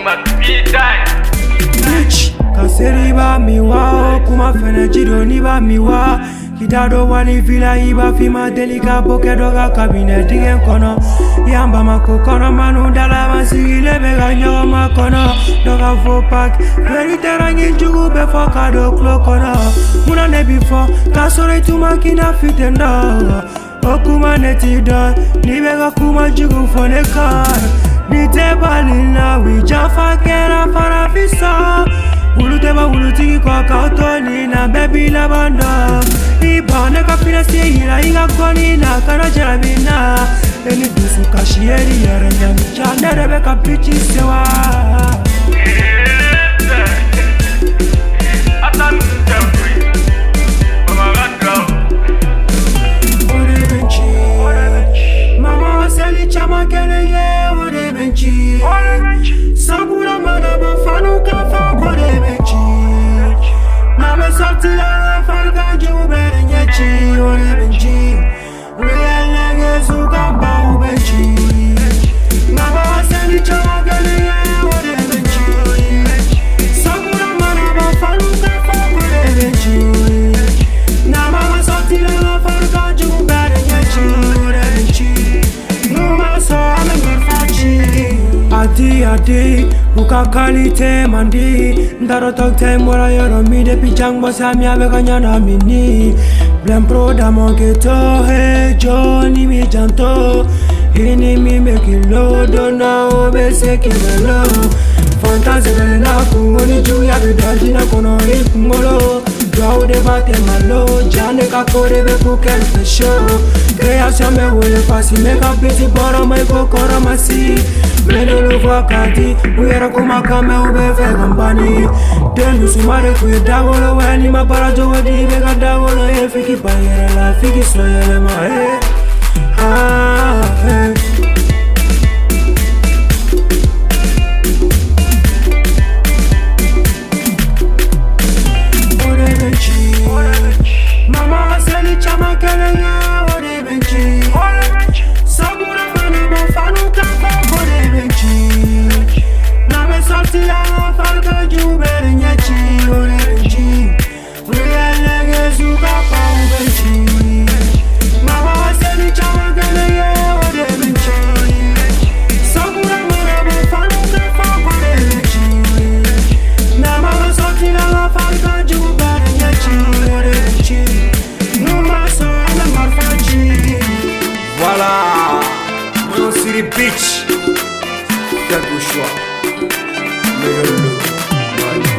Bitch, kaseri ba miwa, kuma fene jidoni ba miwa. Kidado wani vila iba fima delika boke doga kabine dingen kono. Yamba mako kono manu dala masigile bega nyoma kono. Doga fopak, veriterangi jugu befo kado klo kono. Muna ne before, kasore tuma kina fitendo. Okuma neti don, ni bega kuma jugu fone kar. Ni te balina, we jafa kera farafisa. Uluteba ulutiki kwa kautoni na baby la banda. Ibane kapina siya iga koni na kana jarabina. Eni dusu kashieri yere nyami chane rebe kapichi sewa. Ode benchi, mama waseli chama kene ye ode benchi. Sakura mana mafanu kafa ode benchi. Mama sorti la farga jubere nyechi ode benchi. Real niggas who got bow benchi. Mama waseli chama kene ye ode benchi. Sakura mana mafanu kafa ode benchi. Mama sorti la farga jubere nyechi ode benchi. Numa so ame merfachi. Adi, buka kalite mandi. Ndaro tokte mora yoro mide pichang bosa mi abe kanyana mini. Blem pro da monketo he Johnny mi janto. Hini mi meki lodo na obe seki melo. Fantaze bele na kungoni juya bidaji na kono ikungolo. Dwa de bate malo, jane kakore be kuken fe show. Creation me wole fasi, make a busy boro me kokoro masi. Mene lo vakati, uyera kumaka me ube fe kampani. Delu sumare kuye dagolo weni mapara jowe di bega dagolo ye fiki bayere la fiki soyele ma he. Hey. Mama waseli chama kele ya ode benchi. Sabura mane mafanu kafa ode benchi. Name sorti la farga jubere nyechi ode benchi. Real niggas who got bow benchi. Mama waseli chama kele ya ode benchi. Sabura mane mafanu kafa ode benchi. Name sorti la farga jubere nyechi ode benchi. Voilà, Mono City Beach, quel beau choix, meilleur lot.